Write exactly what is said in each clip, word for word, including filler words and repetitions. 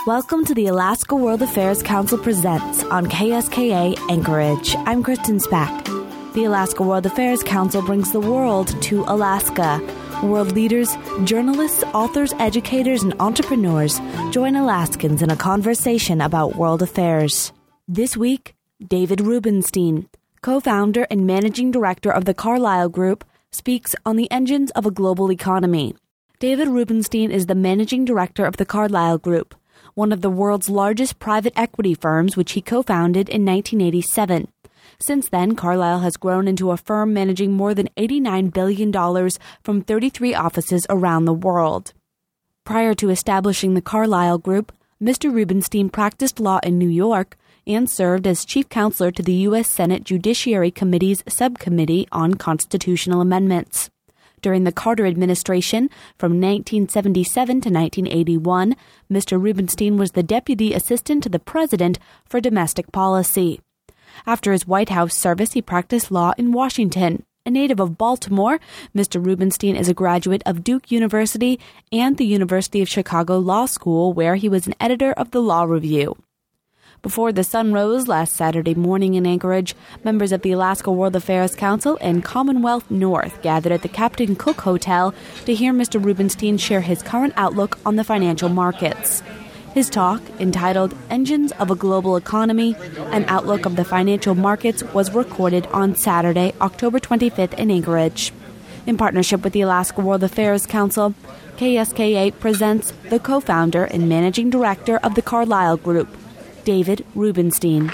Welcome to the Alaska World Affairs Council Presents on K S K A Anchorage. I'm Kristen Spack. The Alaska World Affairs Council brings the world to Alaska. World leaders, journalists, authors, educators, and entrepreneurs join Alaskans in a conversation about world affairs. This week, David Rubenstein, co-founder and managing director of the Carlyle Group, speaks on the engines of a global economy. David Rubenstein is the managing director of the Carlyle Group, one of the world's largest private equity firms, which he co-founded in nineteen eighty-seven. Since then, Carlyle has grown into a firm managing more than eighty-nine billion dollars from thirty-three offices around the world. Prior to establishing the Carlyle Group, Mister Rubenstein practiced law in New York and served as chief counselor to the U S Senate Judiciary Committee's Subcommittee on Constitutional Amendments. During the Carter administration, from nineteen seventy-seven to nineteen eighty-one, Mister Rubenstein was the deputy assistant to the president for domestic policy. After his White House service, he practiced law in Washington. A native of Baltimore, Mister Rubenstein is a graduate of Duke University and the University of Chicago Law School, where he was an editor of the Law Review. Before the sun rose last Saturday morning in Anchorage, members of the Alaska World Affairs Council and Commonwealth North gathered at the Captain Cook Hotel to hear Mister Rubenstein share his current outlook on the financial markets. His talk, entitled Engines of a Global Economy, an Outlook of the Financial Markets, was recorded on Saturday, October twenty-fifth in Anchorage. In partnership with the Alaska World Affairs Council, K S K A presents the co-founder and managing director of the Carlyle Group, David Rubenstein.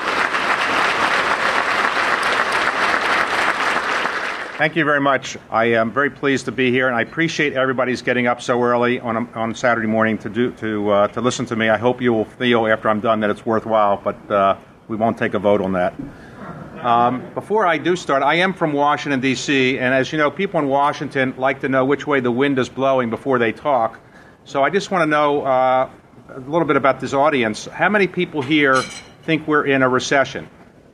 Thank you very much. I am very pleased to be here, and I appreciate everybody's getting up so early on a, on Saturday morning to do to uh, to listen to me. I hope you will feel after I'm done that it's worthwhile, but uh, we won't take a vote on that. Um, before I do start, I am from Washington, D C, and as you know, people in Washington like to know which way the wind is blowing before they talk. So I just want to know uh, a little bit about this audience. How many people here think we're in a recession?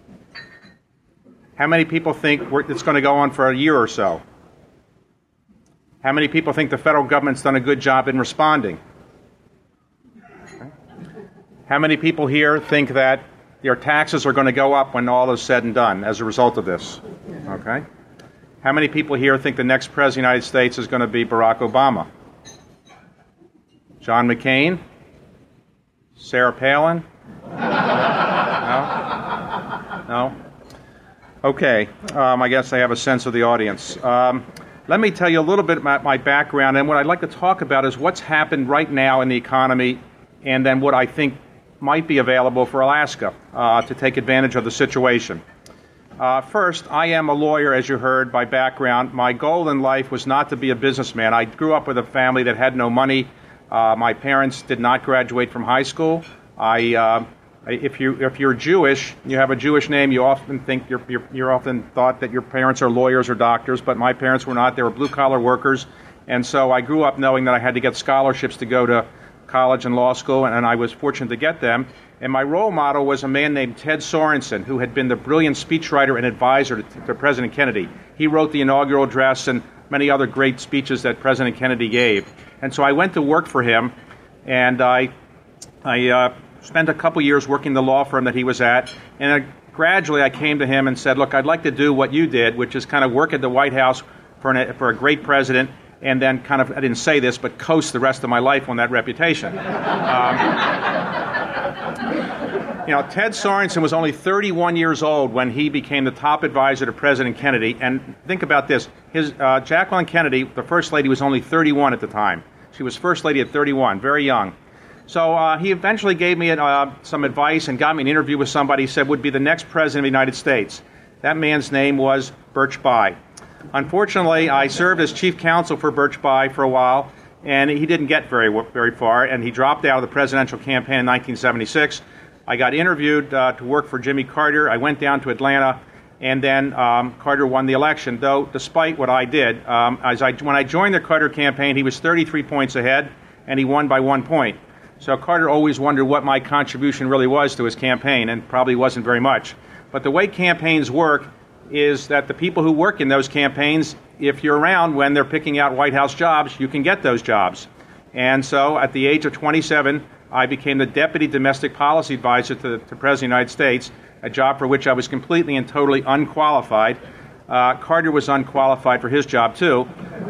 How many people think we're, it's going to go on for a year or so? How many people think the federal government's done a good job in responding? Okay. How many people here think that their taxes are going to go up when all is said and done as a result of this? Okay. How many people here think the next president of the United States is going to be Barack Obama? John McCain? Sarah Palin? No? No? Okay. Um, I guess I have a sense of the audience. Um, let me tell you a little bit about my background, and what I'd like to talk about is what's happened right now in the economy, and then what I think might be available for Alaska uh, to take advantage of the situation. Uh, first, I am a lawyer, as you heard, by background. My goal in life was not to be a businessman. I grew up with a family that had no money. Uh, my parents did not graduate from high school. I, uh, if you if you're Jewish, you have a Jewish name. You often think you're, you're you're often thought that your parents are lawyers or doctors, but my parents were not. They were blue collar workers, and so I grew up knowing that I had to get scholarships to go to college and law school, and, and I was fortunate to get them. And my role model was a man named Ted Sorensen, who had been the brilliant speechwriter and advisor to, to President Kennedy. He wrote the inaugural address and many other great speeches that President Kennedy gave. And so I went to work for him, and I I uh, spent a couple years working the law firm that he was at, and I, gradually I came to him and said, look, I'd like to do what you did, which is kind of work at the White House for, an, for a great president, and then kind of, I didn't say this, but coast the rest of my life on that reputation. Um, you know, Ted Sorensen was only thirty-one years old when he became the top advisor to President Kennedy, and think about this. His uh, Jacqueline Kennedy, the First Lady, was only thirty-one at the time. She was First Lady at thirty-one, very young. So uh, he eventually gave me uh, some advice and got me an interview with somebody he said would be the next President of the United States. That man's name was Birch Bayh. Unfortunately, I served as chief counsel for Birch Bayh for a while, and he didn't get very very far, and he dropped out of the presidential campaign in nineteen seventy-six. I got interviewed uh, to work for Jimmy Carter. I went down to Atlanta, and then um, Carter won the election, though despite what I did. Um, as I, when I joined the Carter campaign, he was thirty-three points ahead, and he won by one point. So Carter always wondered what my contribution really was to his campaign, and probably wasn't very much. But the way campaigns work is that the people who work in those campaigns, if you're around when they're picking out White House jobs, you can get those jobs. And so at the age of twenty-seven, I became the Deputy Domestic Policy Advisor to the to President of the United States, a job for which I was completely and totally unqualified. Uh, Carter was unqualified for his job, too.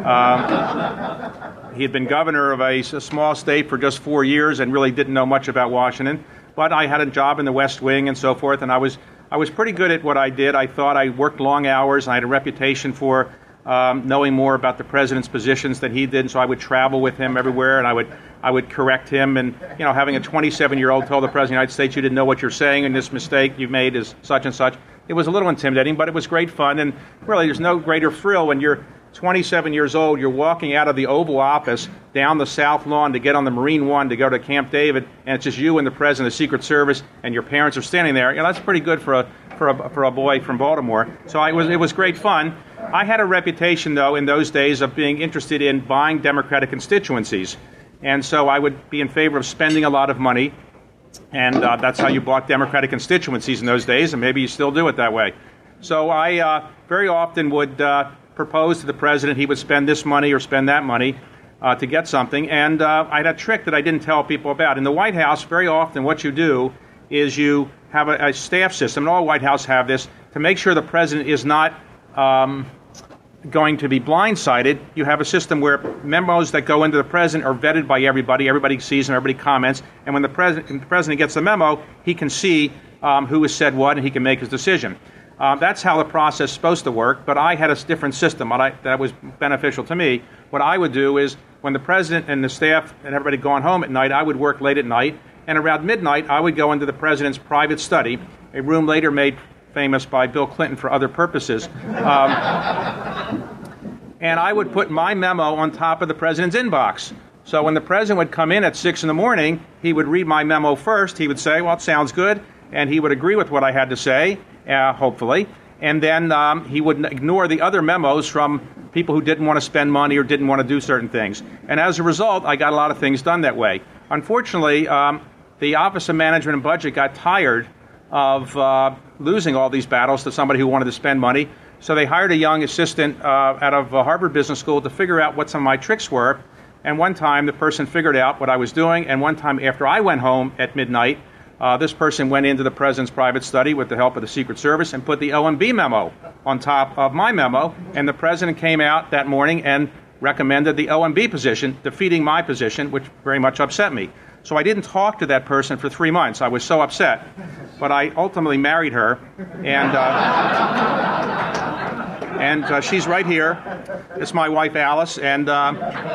Um, he had been governor of a, a small state for just four years and really didn't know much about Washington. But I had a job in the West Wing and so forth, and I was I was pretty good at what I did. I thought I worked long hours, and I had a reputation for um, knowing more about the president's positions than he did. And so I would travel with him everywhere, and I would I would correct him. And you know, having a twenty-seven-year-old tell the president of the United States you didn't know what you're saying, and this mistake you made is such and such. It was a little intimidating, but it was great fun. And really, there's no greater thrill when you're twenty-seven years old, you're walking out of the Oval Office down the South Lawn to get on the Marine One to go to Camp David, and it's just you and the President of the Secret Service, and your parents are standing there. You know, that's pretty good for a for a for a boy from Baltimore. So I was it was great fun. I had a reputation, though, in those days of being interested in buying Democratic constituencies, and so I would be in favor of spending a lot of money, and uh, that's how you bought Democratic constituencies in those days, and maybe you still do it that way. So I uh, very often would Uh, propose to the president he would spend this money or spend that money uh, to get something. And uh, I had a trick that I didn't tell people about. In the White House, very often what you do is you have a, a staff system, and all White House have this, to make sure the president is not um, going to be blindsided. You have a system where memos that go into the president are vetted by everybody. Everybody sees them, everybody comments. And when the president, when the president gets the memo, he can see um, who has said what, and he can make his decision. Uh, that's how the process is supposed to work, but I had a different system I, that was beneficial to me. What I would do is, when the president and the staff and everybody had gone home at night, I would work late at night, and around midnight, I would go into the president's private study, a room later made famous by Bill Clinton for other purposes, um, and I would put my memo on top of the president's inbox. So when the president would come in at six in the morning, he would read my memo first. He would say, well, it sounds good, and he would agree with what I had to say, Uh, hopefully, and then um, he would ignore the other memos from people who didn't want to spend money or didn't want to do certain things. And as a result, I got a lot of things done that way. Unfortunately, um, the Office of Management and Budget got tired of uh, losing all these battles to somebody who wanted to spend money, so they hired a young assistant uh, out of uh, Harvard Business School to figure out what some of my tricks were. And one time, the person figured out what I was doing, and one time after I went home at midnight, Uh, this person went into the president's private study with the help of the Secret Service and put the O M B memo on top of my memo, and the president came out that morning and recommended the O M B position, defeating my position, which very much upset me. So I didn't talk to that person for three months. I was so upset. But I ultimately married her, and uh, and uh, she's right here. It's my wife, Alice, and Uh,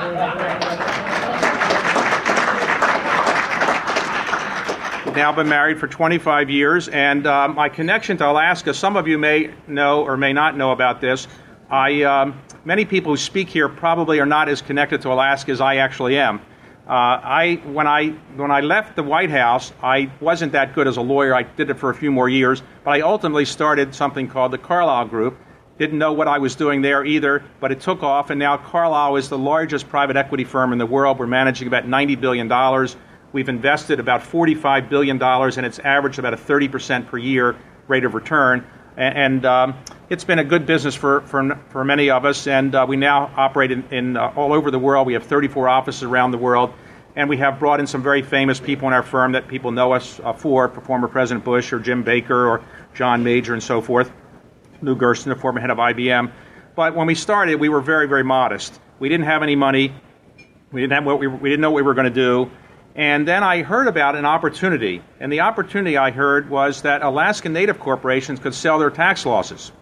now been married for twenty-five years, and uh, my connection to Alaska, some of you may know or may not know about this. I, um, many people who speak here probably are not as connected to Alaska as I actually am. Uh, I, when I, when I left the White House, I wasn't that good as a lawyer. I did it for a few more years, but I ultimately started something called the Carlyle Group. Didn't know what I was doing there either, but it took off, and now Carlyle is the largest private equity firm in the world. We're managing about ninety billion dollars. We've invested about forty-five billion dollars, and it's averaged about a thirty percent per year rate of return. And, and um, it's been a good business for, for, for many of us, and uh, we now operate in, in uh, all over the world. We have thirty-four offices around the world, and we have brought in some very famous people in our firm that people know us uh, for, former President Bush or Jim Baker or John Major and so forth, Lou Gersten, the former head of I B M. But when we started, we were very, very modest. We didn't have any money. We didn't have what we, we didn't know what we were going to do. And then I heard about an opportunity, and the opportunity I heard was that Alaska Native corporations could sell their tax losses.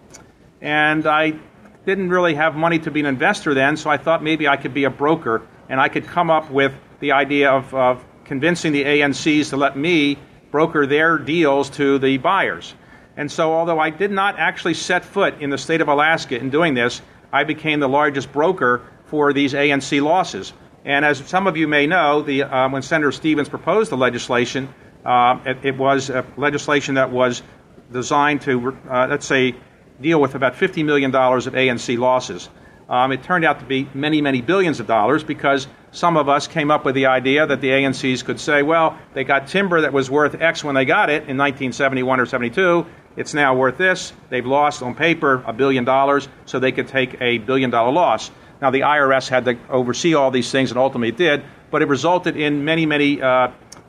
And I didn't really have money to be an investor then, so I thought maybe I could be a broker, and I could come up with the idea of, of convincing the A N Cs to let me broker their deals to the buyers. And so although I did not actually set foot in the state of Alaska in doing this, I became the largest broker for these A N C losses. And as some of you may know, the, uh, when Senator Stevens proposed the legislation, uh, it, it was a legislation that was designed to, uh, let's say, deal with about fifty million dollars of A N C losses. Um, it turned out to be many, many billions of dollars because some of us came up with the idea that the A N Cs could say, well, they got timber that was worth X when they got it in nineteen seventy-one or seventy-two. It's now worth this. They've lost on paper a billion dollars, so they could take a billion dollar loss. Now, the I R S had to oversee all these things, and ultimately it did, but it resulted in many, many uh,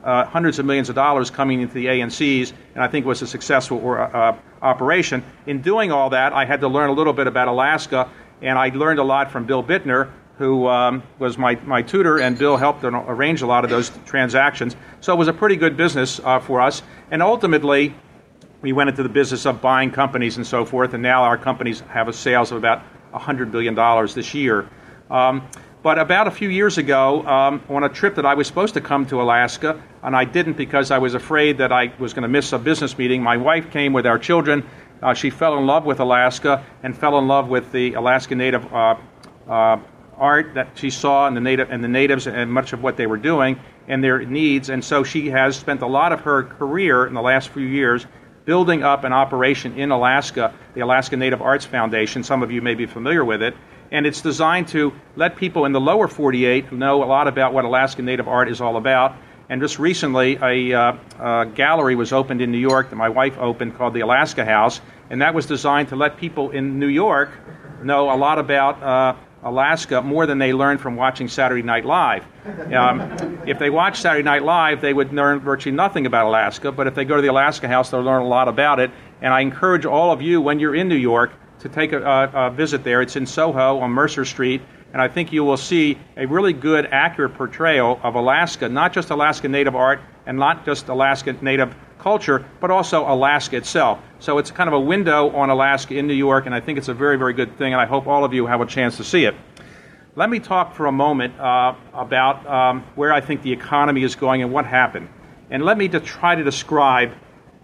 uh, hundreds of millions of dollars coming into the A N Cs, and I think it was a successful uh, operation. In doing all that, I had to learn a little bit about Alaska, and I learned a lot from Bill Bittner, who um, was my, my tutor, and Bill helped arrange a lot of those transactions. So it was a pretty good business uh, for us. And ultimately, we went into the business of buying companies and so forth, and now our companies have a sales of about one hundred billion dollars this year. Um, but about a few years ago, um, on a trip that I was supposed to come to Alaska, and I didn't because I was afraid that I was going to miss a business meeting, my wife came with our children. Uh, she fell in love with Alaska and fell in love with the Alaska Native uh, uh, art that she saw and the native and the natives and much of what they were doing and their needs. And so she has spent a lot of her career in the last few years building up an operation in Alaska, the Alaska Native Arts Foundation. Some of you may be familiar with it. And it's designed to let people in the lower forty-eight know a lot about what Alaska Native art is all about. And just recently, a, uh, a gallery was opened in New York that my wife opened called the Alaska House. And that was designed to let people in New York know a lot about uh, Alaska more than they learned from watching Saturday Night Live. Um, if they watch Saturday Night Live, they would learn virtually nothing about Alaska, but if they go to the Alaska House, they'll learn a lot about it. And I encourage all of you, when you're in New York, to take a, a, a visit there. It's in Soho on Mercer Street, and I think you will see a really good, accurate portrayal of Alaska, not just Alaska Native art and not just Alaska Native culture, but also Alaska itself. So it's kind of a window on Alaska in New York, and I think it's a very, very good thing, and I hope all of you have a chance to see it. Let me talk for a moment uh, about um, where I think the economy is going and what happened. And let me to try to describe,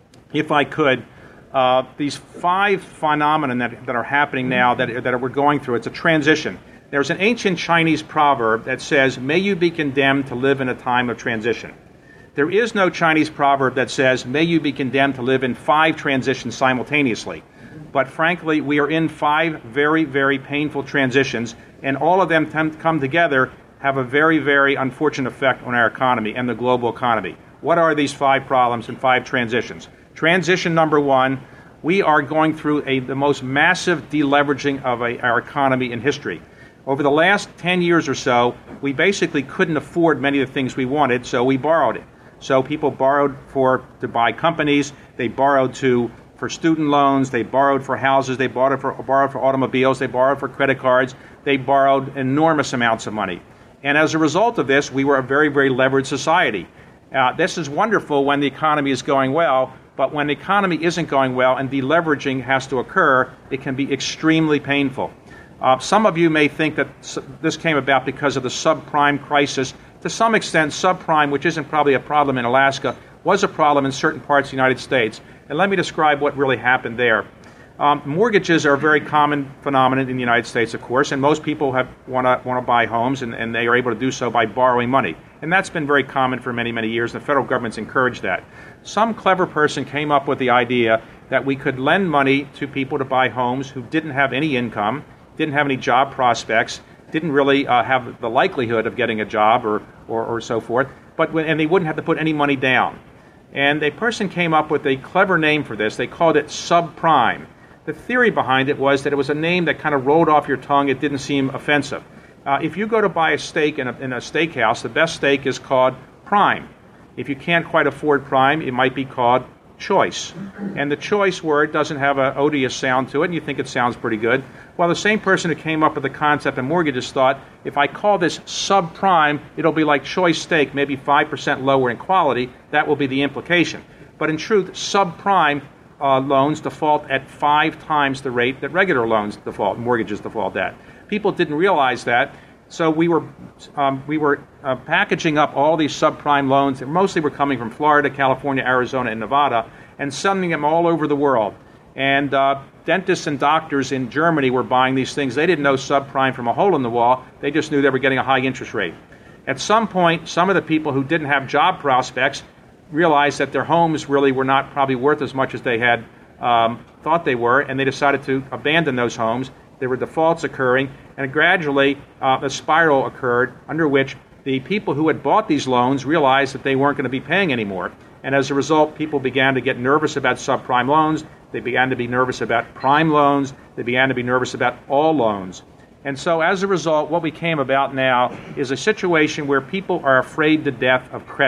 if I could, uh, these five phenomena that, that are happening now that, that we're going through. It's a transition. There's an ancient Chinese proverb that says, "May you be condemned to live in a time of transition." There is no Chinese proverb that says, "May you be condemned to live in five transitions simultaneously." But frankly, we are in five very, very painful transitions, and all of them t- come together have a very, very unfortunate effect on our economy and the global economy. What are these five problems and five transitions? Transition number one, we are going through a, the most massive deleveraging of a, our economy in history. Over the last ten years or so, we basically couldn't afford many of the things we wanted, so we borrowed it. So people borrowed for to buy companies, they borrowed to for student loans, they borrowed for houses, they borrowed for borrowed for automobiles, they borrowed for credit cards, they borrowed enormous amounts of money. And as a result of this, we were a very, very leveraged society. Uh, this is wonderful when the economy is going well, but when the economy isn't going well and deleveraging has to occur, it can be extremely painful. Uh, some of you may think that this came about because of the subprime crisis. To some extent, subprime, which isn't probably a problem in Alaska, was a problem in certain parts of the United States. And let me describe what really happened there. Um, mortgages are a very common phenomenon in the United States, of course, and most people have want to want to buy homes, and, and they are able to do so by borrowing money. And that's been very common for many, many years. The federal government's encouraged that. Some clever person came up with the idea that we could lend money to people to buy homes who didn't have any income, didn't have any job prospects, didn't really uh, have the likelihood of getting a job or, or, or so forth, but when, and they wouldn't have to put any money down. And a person came up with a clever name for this. They called it subprime. The theory behind it was that it was a name that kind of rolled off your tongue. It didn't seem offensive. Uh, if you go to buy a steak in a, in a steakhouse, the best steak is called prime. If you can't quite afford prime, it might be called choice. And the choice word doesn't have an odious sound to it, and you think it sounds pretty good. Well, the same person who came up with the concept of mortgages thought, if I call this subprime, it'll be like choice steak, maybe five percent lower in quality. That will be the implication. But in truth, subprime uh, loans default at five times the rate that regular loans default, mortgages default at. People didn't realize that. So we were um, we were uh, packaging up all these subprime loans that mostly were coming from Florida, California, Arizona, and Nevada, and sending them all over the world. And uh, dentists and doctors in Germany were buying these things. They didn't know subprime from a hole in the wall. They just knew they were getting a high interest rate. At some point, some of the people who didn't have job prospects realized that their homes really were not probably worth as much as they had um, thought they were, and they decided to abandon those homes. There were defaults occurring, and gradually uh, a spiral occurred under which the people who had bought these loans realized that they weren't going to be paying anymore. And as a result, people began to get nervous about subprime loans. They began to be nervous about prime loans. They began to be nervous about all loans. And so as a result, what we came about now is a situation where people are afraid to death of credit.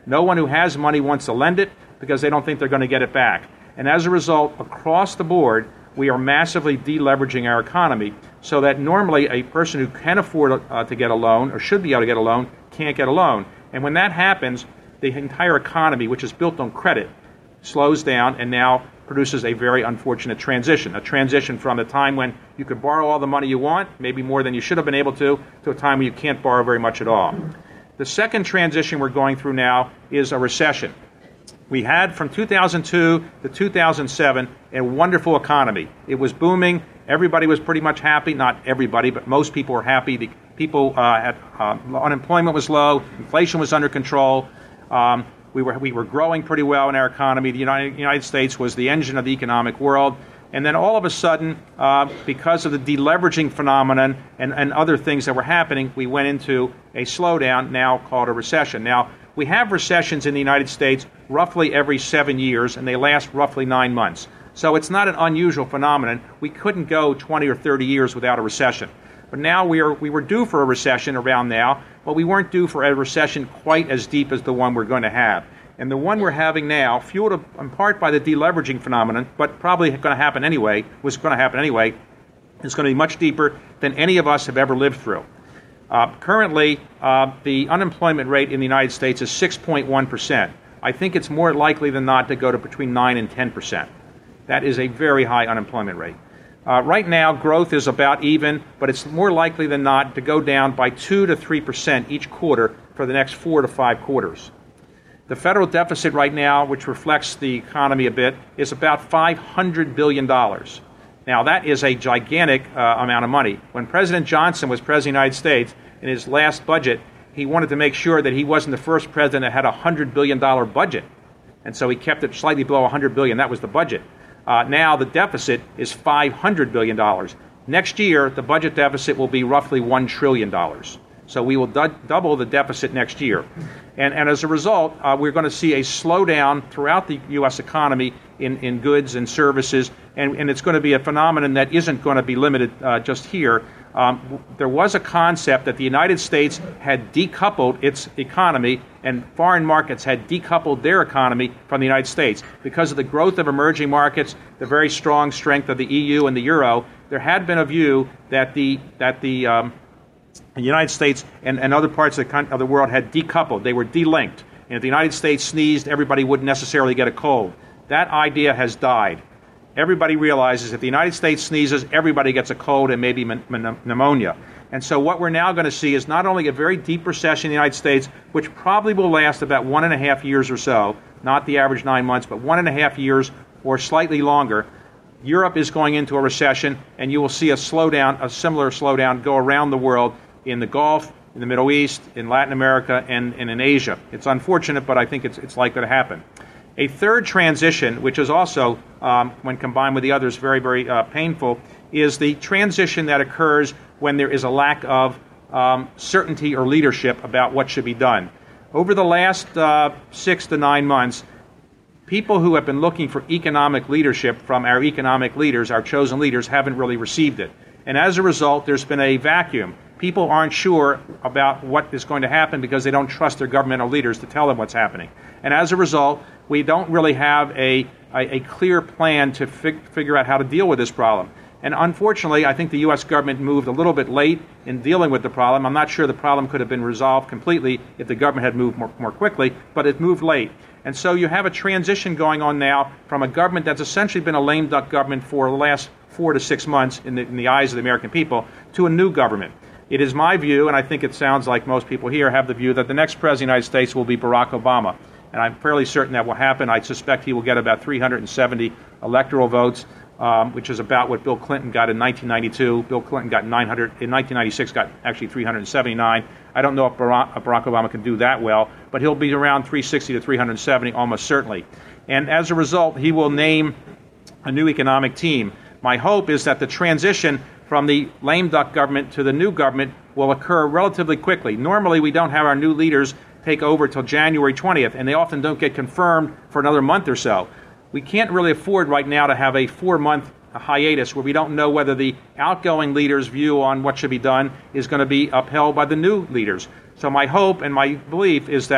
No one who has money wants to lend it because they don't think they're going to get it back. And as a result, across the board, we are massively deleveraging our economy so that normally a person who can afford uh, to get a loan or should be able to get a loan can't get a loan. And when that happens, the entire economy, which is built on credit, slows down and now produces a very unfortunate transition, a transition from the time when you could borrow all the money you want, maybe more than you should have been able to, to a time when you can't borrow very much at all. The second transition we're going through now is a recession. We had from two thousand two to two thousand seven a wonderful economy. It was booming. Everybody was pretty much happy. Not everybody, but most people were happy. The people uh, had uh, unemployment was low. Inflation was under control. Um, we were we were growing pretty well in our economy. The United, United States was the engine of the economic world. And then all of a sudden, uh, because of the deleveraging phenomenon and, and other things that were happening, we went into a slowdown, now called a recession. Now, we have recessions in the United States roughly every seven years, and they last roughly nine months. So it's not an unusual phenomenon. We couldn't go twenty or thirty years without a recession. But now we are we were due for a recession around now, but we weren't due for a recession quite as deep as the one we're going to have. And the one we're having now, fueled in part by the deleveraging phenomenon, but probably going to happen anyway, was going to happen anyway, is going to be much deeper than any of us have ever lived through. Uh, currently, uh, the unemployment rate in the United States is six point one percent. I think it's more likely than not to go to between nine and ten percent. That is a very high unemployment rate. Uh, right now, growth is about even, but it's more likely than not to go down by two to three percent each quarter for the next four to five quarters. The federal deficit right now, which reflects the economy a bit, is about five hundred billion dollars. Now, that is a gigantic uh, amount of money. When President Johnson was President of the United States, in his last budget, he wanted to make sure that he wasn't the first president that had a one hundred billion dollars budget. And so he kept it slightly below one hundred billion dollars. That was the budget. Uh, now the deficit is five hundred billion dollars. Next year, the budget deficit will be roughly one trillion dollars. So we will du- double the deficit next year. And, and as a result, uh, we're going to see a slowdown throughout the U S economy in, in goods and services, and, and it's going to be a phenomenon that isn't going to be limited uh, just here. Um, there was a concept that the United States had decoupled its economy and foreign markets had decoupled their economy from the United States. Because of the growth of emerging markets, the very strong strength of the E U and the Euro, there had been a view that the, that the um, the United States and, and other parts of the, of the world had decoupled. They were delinked. And if the United States sneezed, everybody wouldn't necessarily get a cold. That idea has died. Everybody realizes if the United States sneezes, everybody gets a cold and maybe pneumonia. And so what we're now going to see is not only a very deep recession in the United States, which probably will last about one and a half years or so, not the average nine months, but one and a half years or slightly longer. Europe is going into a recession, and you will see a slowdown, a similar slowdown go around the world in the Gulf, in the Middle East, in Latin America, and, and in Asia. It's unfortunate, but I think it's, it's likely to happen. A third transition, which is also, um, when combined with the others, very, very uh, painful, is the transition that occurs when there is a lack of um, certainty or leadership about what should be done. Over the last uh, six to nine months, people who have been looking for economic leadership from our economic leaders, our chosen leaders, haven't really received it. And as a result, there's been a vacuum. People aren't sure about what is going to happen because they don't trust their governmental leaders to tell them what's happening. And as a result, we don't really have a, a, a clear plan to fig- figure out how to deal with this problem. And unfortunately, I think the U S government moved a little bit late in dealing with the problem. I'm not sure the problem could have been resolved completely if the government had moved more, more quickly, but it moved late. And so you have a transition going on now from a government that's essentially been a lame duck government for the last four to six months in the, in the eyes of the American people to a new government. It is my view, and I think it sounds like most people here have the view, that the next president of the United States will be Barack Obama. And I'm fairly certain that will happen. I suspect he will get about three hundred seventy electoral votes, um, which is about what Bill Clinton got in nineteen ninety-two. Bill Clinton got nine hundred, in nineteen ninety-six got actually three hundred seventy-nine. I don't know if Barack, Barack Obama can do that well, but he'll be around three sixty to three hundred seventy almost certainly. And as a result, he will name a new economic team. My hope is that the transition from the lame duck government to the new government will occur relatively quickly. Normally, we don't have our new leaders take over till January twentieth, and they often don't get confirmed for another month or so. We can't really afford right now to have a four-month hiatus where we don't know whether the outgoing leaders' view on what should be done is going to be upheld by the new leaders. So my hope and my belief is that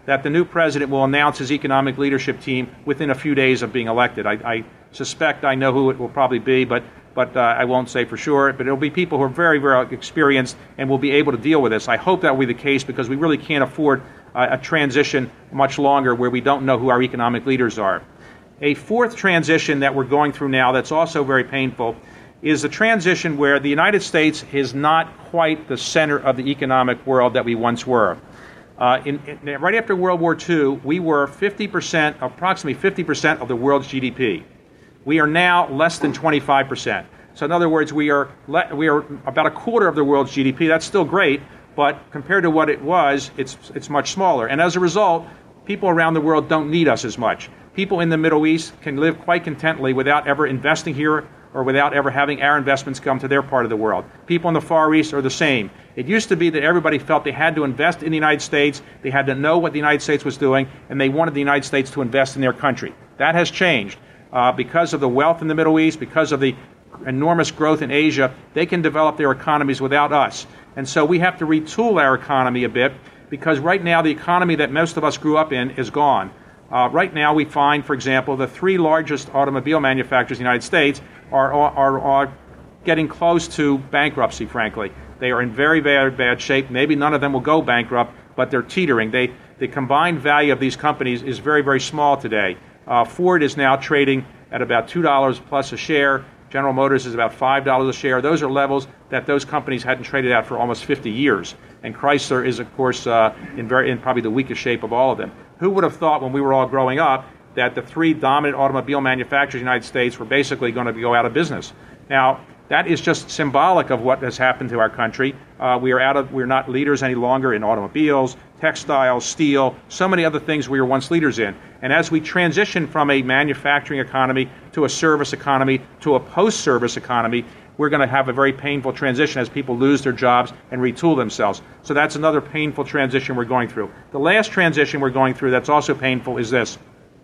that the new president will announce his economic leadership team within a few days of being elected. I, I suspect I know who it will probably be, but but uh, I won't say for sure. But it'll be people who are very, very experienced and will be able to deal with this. I hope that will be the case, because we really can't afford uh, a transition much longer where we don't know who our economic leaders are. A fourth transition that we're going through now that's also very painful is the transition where the United States is not quite the center of the economic world that we once were. Uh, in, in, right after World War Two, we were fifty percent, approximately fifty percent of the world's G D P. We are now less than twenty-five percent. So in other words, we are le- we are about a quarter of the world's G D P. That's still great, but compared to what it was, it's it's much smaller. And as a result, people around the world don't need us as much. People in the Middle East can live quite contently without ever investing here or without ever having our investments come to their part of the world. People in the Far East are the same. It used to be that everybody felt they had to invest in the United States, they had to know what the United States was doing, and they wanted the United States to invest in their country. That has changed. Uh, because of the wealth in the Middle East, because of the enormous growth in Asia, they can develop their economies without us. And so we have to retool our economy a bit, because right now the economy that most of us grew up in is gone. Uh, right now we find, for example, the three largest automobile manufacturers in the United States are, are, are getting close to bankruptcy, frankly. They are in very, very bad shape. Maybe none of them will go bankrupt, but they're teetering. They, the combined value of these companies is very, very small today. Uh, Ford is now trading at about two dollars plus a share. General Motors is about five dollars a share. Those are levels that those companies hadn't traded at for almost fifty years. And Chrysler is, of course, uh, in, very, in probably the weakest shape of all of them. Who would have thought when we were all growing up that the three dominant automobile manufacturers in the United States were basically going to go out of business? Now, that is just symbolic of what has happened to our country. Uh, we are out of, we're not leaders any longer in automobiles, textiles, steel, so many other things we were once leaders in. And as we transition from a manufacturing economy to a service economy to a post-service economy, we're going to have a very painful transition as people lose their jobs and retool themselves. So that's another painful transition we're going through. The last transition we're going through that's also painful is this.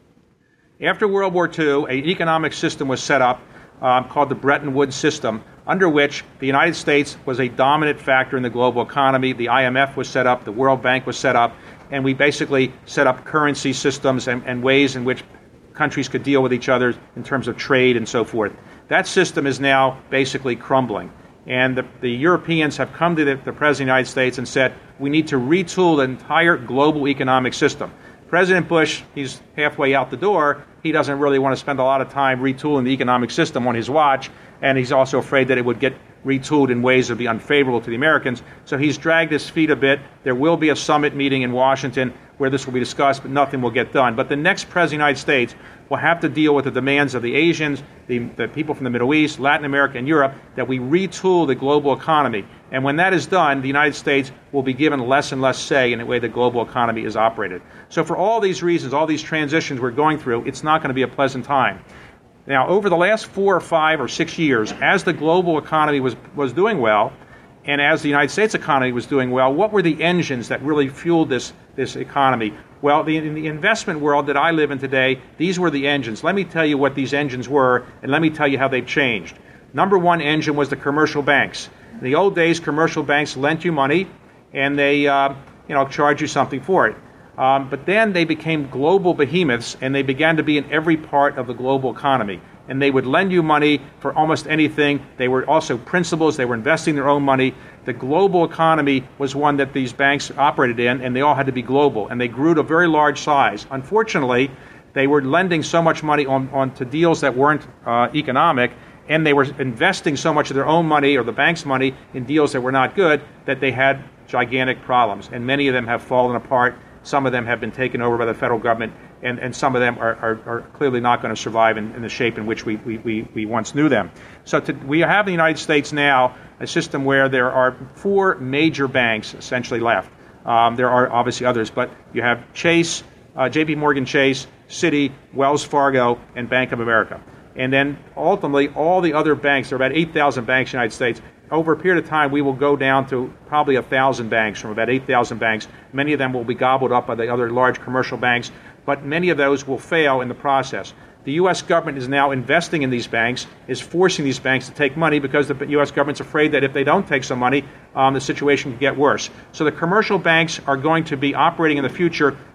After World War Two, an economic system was set up um, called the Bretton Woods system, under which the United States was a dominant factor in the global economy. The I M F was set up, the World Bank was set up, and we basically set up currency systems and, and ways in which countries could deal with each other in terms of trade and so forth. That system is now basically crumbling. And the, the Europeans have come to the, the President of the United States and said, we need to retool the entire global economic system. President Bush, he's halfway out the door. He doesn't really want to spend a lot of time retooling the economic system on his watch, and he's also afraid that it would get retooled in ways that would be unfavorable to the Americans. So he's dragged his feet a bit. There will be a summit meeting in Washington where this will be discussed, but nothing will get done. But the next President of the United States will have to deal with the demands of the Asians, the, the people from the Middle East, Latin America, and Europe, that we retool the global economy. And when that is done, the United States will be given less and less say in the way the global economy is operated. So for all these reasons, all these transitions we're going through, it's not going to be a pleasant time. Now, over the last four or five or six years, as the global economy was, was doing well, and as the United States economy was doing well, what were the engines that really fueled this, this economy? Well, the, in the investment world that I live in today, these were the engines. Let me tell you what these engines were, and let me tell you how they've changed. Number one engine was the commercial banks. In the old days, commercial banks lent you money, and they uh, you know, charge you something for it. Um, but then they became global behemoths, and they began to be in every part of the global economy. And they would lend you money for almost anything. They were also principals. They were investing their own money. The global economy was one that these banks operated in, and they all had to be global. And they grew to a very large size. Unfortunately, they were lending so much money on, on to deals that weren't uh, economic, and they were investing so much of their own money or the bank's money in deals that were not good, that they had gigantic problems. And many of them have fallen apart. Some of them have been taken over by the federal government, and, and some of them are, are, are clearly not going to survive in, in the shape in which we, we, we, we once knew them. So to, we have in the United States now a system where there are four major banks essentially left. Um, there are obviously others, but you have Chase, uh, J P Morgan Chase, Citi, Wells Fargo, and Bank of America. And then ultimately all the other banks, there are about eight thousand banks in the United States. Over a period of time, we will go down to probably one thousand banks, from about eight thousand banks. Many of them will be gobbled up by the other large commercial banks, but many of those will fail in the process. The U S government is now investing in these banks, is forcing these banks to take money because the U S government's afraid that if they don't take some money, um, the situation could get worse. So the commercial banks are going to be operating in the future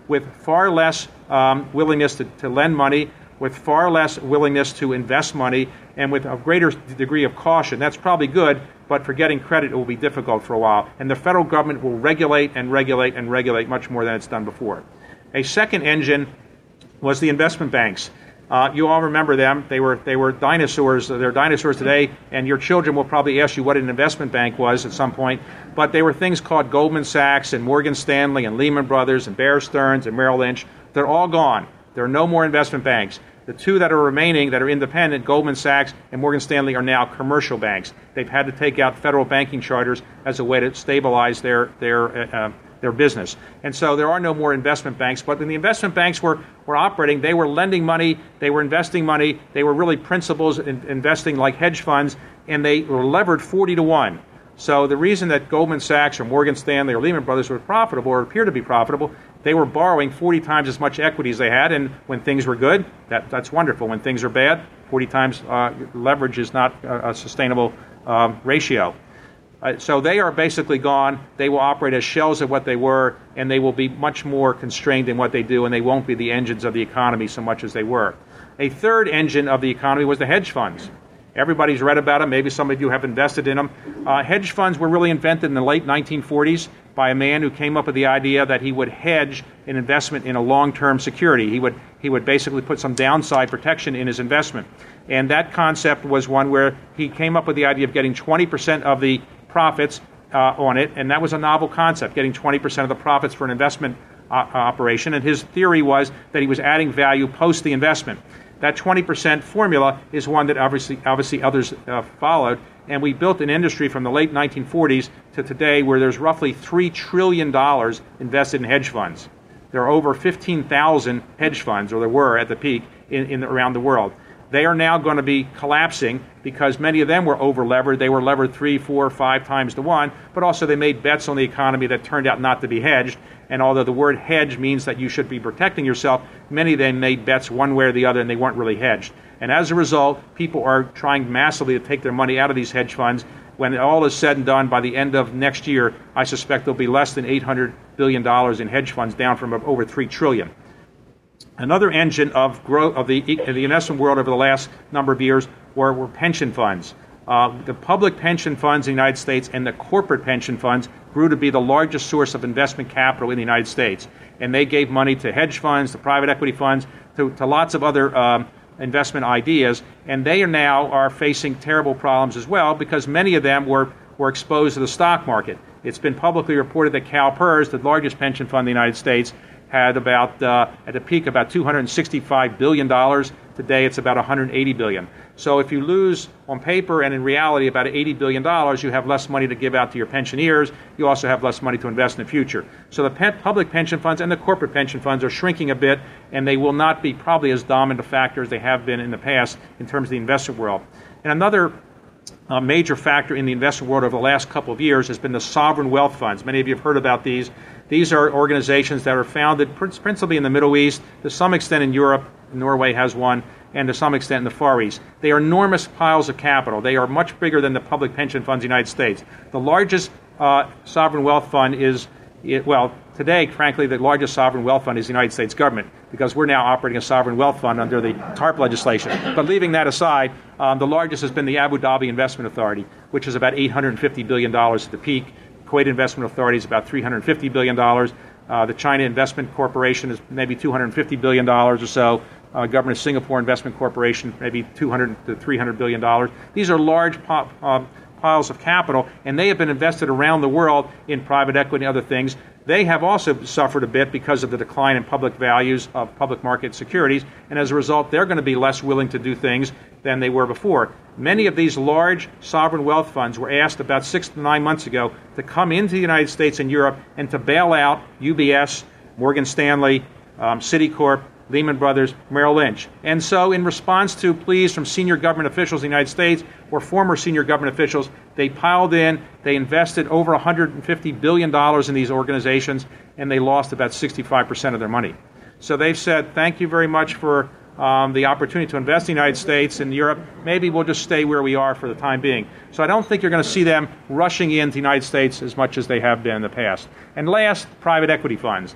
with far less um, willingness to, to lend money, with far less willingness to invest money, and with a greater degree of caution. That's probably good, but for getting credit, it will be difficult for a while. And the federal government will regulate and regulate and regulate much more than it's done before. A second engine was the investment banks. Uh, you all remember them. They were they were dinosaurs. They're dinosaurs today, and your children will probably ask you what an investment bank was at some point. But they were things called Goldman Sachs and Morgan Stanley and Lehman Brothers and Bear Stearns and Merrill Lynch. They're all gone. There are no more investment banks. The two that are remaining that are independent, Goldman Sachs and Morgan Stanley, are now commercial banks. They've had to take out federal banking charters as a way to stabilize their their uh, their business. And so there are no more investment banks. But when the investment banks were, were operating, they were lending money, they were investing money, they were really principals in, investing like hedge funds, and they were levered forty to one. So the reason that Goldman Sachs or Morgan Stanley or Lehman Brothers were profitable or appear to be profitable, they were borrowing forty times as much equity as they had, and when things were good, that, that's wonderful. When things are bad, forty times uh, leverage is not a, a sustainable um, ratio. Uh, so they are basically gone. They will operate as shells of what they were, and they will be much more constrained in what they do, and they won't be the engines of the economy so much as they were. A third engine of the economy was the hedge funds. Everybody's read about them. Maybe some of you have invested in them. Uh, hedge funds were really invented in the late nineteen forties by a man who came up with the idea that he would hedge an investment in a long-term security. He would he would basically put some downside protection in his investment. And that concept was one where he came up with the idea of getting twenty percent of the profits uh, on it, and that was a novel concept, getting twenty percent of the profits for an investment uh, operation. And his theory was that he was adding value post the investment. That twenty percent formula is one that obviously obviously others uh, followed, and we built an industry from the late nineteen forties to today where there's roughly three trillion dollars invested in hedge funds. There are over fifteen thousand hedge funds, or there were at the peak, in, in around the world. They are now going to be collapsing because many of them were over-levered. They were levered three, four, five times to one, but also they made bets on the economy that turned out not to be hedged. And although the word hedge means that you should be protecting yourself, many of them made bets one way or the other, and they weren't really hedged. And as a result, people are trying massively to take their money out of these hedge funds. When all is said and done, by the end of next year, I suspect there'll be less than eight hundred billion dollars in hedge funds, down from over three trillion dollars. Another engine of growth of the, of the investment world over the last number of years were, were pension funds. Uh, the public pension funds in the United States and the corporate pension funds grew to be the largest source of investment capital in the United States. And they gave money to hedge funds, to private equity funds, to, to lots of other um, investment ideas. And they are now are facing terrible problems as well because many of them were, were exposed to the stock market. It's been publicly reported that CalPERS, the largest pension fund in the United States, had about, uh, at the peak, about two hundred sixty-five billion dollars. Today it's about one hundred eighty billion dollars. So if you lose on paper and in reality about eighty billion dollars, you have less money to give out to your pensioners. You also have less money to invest in the future. So the pe- public pension funds and the corporate pension funds are shrinking a bit, and they will not be probably as dominant a factor as they have been in the past in terms of the investment world. And another A major factor in the investment world over the last couple of years has been the sovereign wealth funds. Many of you have heard about these. These are organizations that are founded principally in the Middle East, to some extent in Europe. Norway has one, and to some extent in the Far East. They are enormous piles of capital. They are much bigger than the public pension funds in the United States. The largest uh, sovereign wealth fund is, it, well, today, frankly, the largest sovereign wealth fund is the United States government, because we're now operating a sovereign wealth fund under the TARP legislation. But leaving that aside, um, the largest has been the Abu Dhabi Investment Authority, which is about eight hundred fifty billion dollars at the peak. Kuwait Investment Authority is about three hundred fifty billion dollars. Uh, the China Investment Corporation is maybe two hundred fifty billion dollars or so. Uh, Government of Singapore Investment Corporation, maybe two hundred to three hundred billion dollars. These are large pop, uh, piles of capital, and they have been invested around the world in private equity and other things. They have also suffered a bit because of the decline in public values of public market securities, and as a result, they're going to be less willing to do things than they were before. Many of these large sovereign wealth funds were asked about six to nine months ago to come into the United States and Europe and to bail out U B S, Morgan Stanley, um, Citicorp, Lehman Brothers, Merrill Lynch. And so in response to pleas from senior government officials in the United States or former senior government officials, they piled in, they invested over one hundred fifty billion dollars in these organizations, and they lost about sixty-five percent of their money. So they've said, thank you very much for um, the opportunity to invest in the United States and Europe. Maybe we'll just stay where we are for the time being. So I don't think you're going to see them rushing into the United States as much as they have been in the past. And last, private equity funds.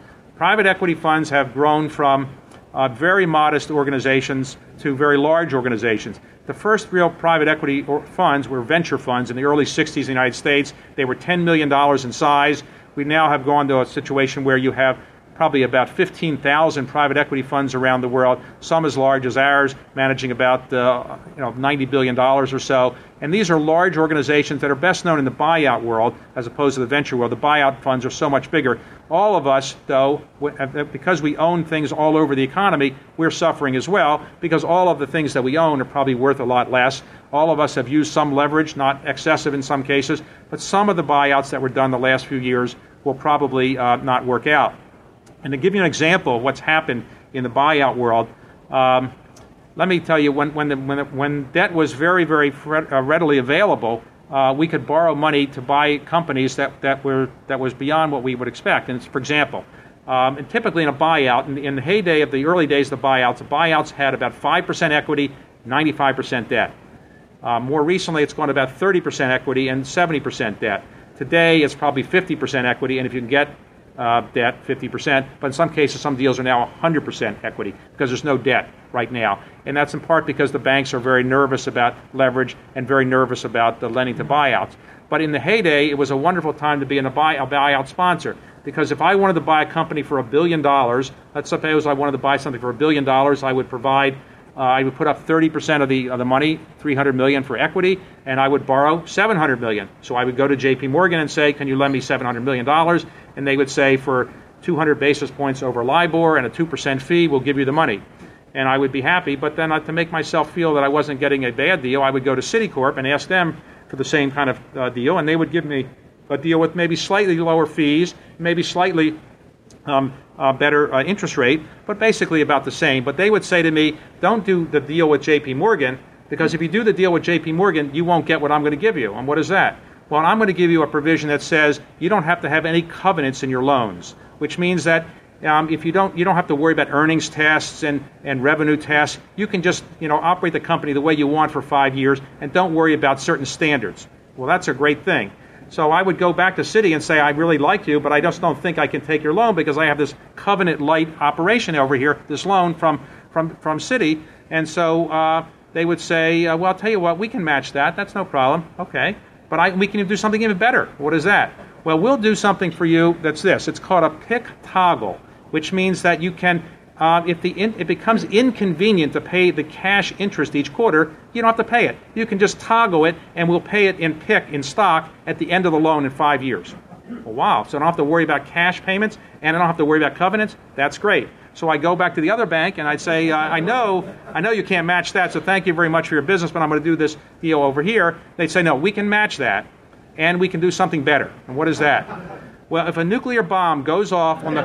private equity funds have grown from uh, very modest organizations to very large organizations. The first real private equity funds were venture funds in the early sixties in the United States. They were ten million dollars in size. We now have gone to a situation where you have probably about fifteen thousand private equity funds around the world, some as large as ours, managing about uh, you know, ninety billion dollars or so. And these are large organizations that are best known in the buyout world as opposed to the venture world. The buyout funds are so much bigger. All of us, though, because we own things all over the economy, we're suffering as well because all of the things that we own are probably worth a lot less. All of us have used some leverage, not excessive in some cases, but some of the buyouts that were done the last few years will probably uh, not work out. And to give you an example of what's happened in the buyout world, um, let me tell you, when when, the, when, the, when debt was very, very fre- uh, readily available, uh, we could borrow money to buy companies that, that were that was beyond what we would expect. And for example, um, and typically in a buyout, in, in the heyday of the early days of the buyouts, the buyouts had about five percent equity, ninety-five percent debt. Uh, more recently, it's gone to about thirty percent equity and seventy percent debt. Today, it's probably fifty percent equity, and if you can get Uh, debt, fifty percent, but in some cases, some deals are now one hundred percent equity because there's no debt right now. And that's in part because the banks are very nervous about leverage and very nervous about the lending to buyouts. But in the heyday, it was a wonderful time to be in a, buy, a buyout sponsor because if I wanted to buy a company for a billion dollars, let's suppose I wanted to buy something for a billion dollars, I would provide Uh, I would put up thirty percent of the of the money, three hundred million dollars for equity, and I would borrow seven hundred million dollars. So I would go to J P Morgan and say, can you lend me seven hundred million dollars? And they would say, for two hundred basis points over LIBOR and a two percent fee, we'll give you the money. And I would be happy, but then uh, to make myself feel that I wasn't getting a bad deal, I would go to Citicorp and ask them for the same kind of uh, deal, and they would give me a deal with maybe slightly lower fees, maybe slightly Um, uh, better uh, interest rate, but basically about the same. But they would say to me, don't do the deal with J P Morgan, because if you do the deal with J P Morgan, you won't get what I'm going to give you. And what is that? Well, I'm going to give you a provision that says you don't have to have any covenants in your loans, which means that um, if you don't, you don't have to worry about earnings tests and, and revenue tests. You can just, you know, operate the company the way you want for five years and don't worry about certain standards. Well, that's a great thing. So I would go back to Citi and say, I really like you, but I just don't think I can take your loan because I have this covenant-light operation over here, this loan from from, from Citi. And so uh, they would say, uh, well, I'll tell you what, we can match that. That's no problem. Okay. But I, we can do something even better. What is that? Well, we'll do something for you that's this. It's called a PIK toggle, which means that you can, uh, if the in, it becomes inconvenient to pay the cash interest each quarter, you don't have to pay it. You can just toggle it, and we'll pay it in PIK, in stock, at the end of the loan in five years. Well, wow. So I don't have to worry about cash payments, and I don't have to worry about covenants. That's great. So I go back to the other bank, and I'd say, uh, I know I know you can't match that, so thank you very much for your business, but I'm going to do this deal over here. They'd say, no, we can match that, and we can do something better. And what is that? Well, if a nuclear bomb goes off on the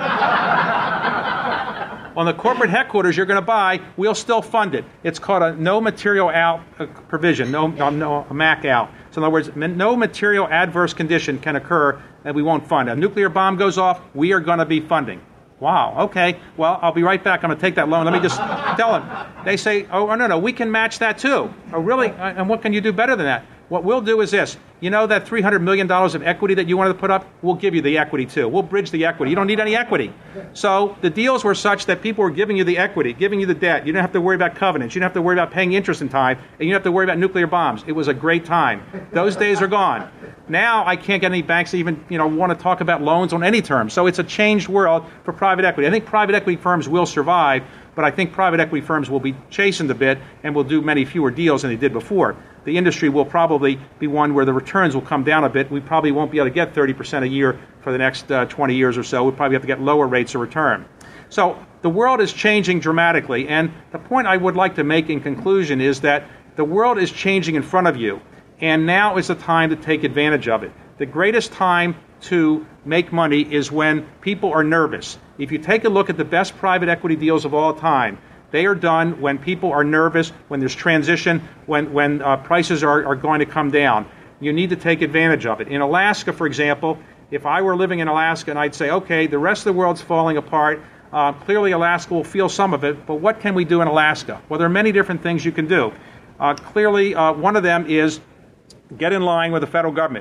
on the corporate headquarters you're going to buy, we'll still fund it. It's called a no material out uh, provision, no, no, no a M A C out. So in other words, no material adverse condition can occur that we won't fund. A nuclear bomb goes off, we are going to be funding. Wow, okay, well, I'll be right back. I'm going to take that loan. Let me just tell them. They say, oh, no, no, we can match that too. Oh, really? And what can you do better than that? What we'll do is this. You know that three hundred million dollars of equity that you wanted to put up? We'll give you the equity too. We'll bridge the equity. You don't need any equity. So the deals were such that people were giving you the equity, giving you the debt. You didn't have to worry about covenants. You didn't have to worry about paying interest in time. And you didn't have to worry about nuclear bombs. It was a great time. Those days are gone. Now I can't get any banks to even, you know, want to talk about loans on any terms. So it's a changed world for private equity. I think private equity firms will survive, but I think private equity firms will be chastened a bit and will do many fewer deals than they did before. The industry will probably be one where the returns will come down a bit. We probably won't be able to get thirty percent a year for the next uh, twenty years or so. We'll probably have to get lower rates of return. So the world is changing dramatically, and the point I would like to make in conclusion is that the world is changing in front of you, and now is the time to take advantage of it. The greatest time to make money is when people are nervous. If you take a look at the best private equity deals of all time, they are done when people are nervous, when there's transition, when, when uh, prices are, are going to come down. You need to take advantage of it. In Alaska, for example, if I were living in Alaska and I'd say, okay, the rest of the world's falling apart, uh, clearly Alaska will feel some of it, but what can we do in Alaska? Well, there are many different things you can do. Uh, clearly, uh, one of them is get in line with the federal government.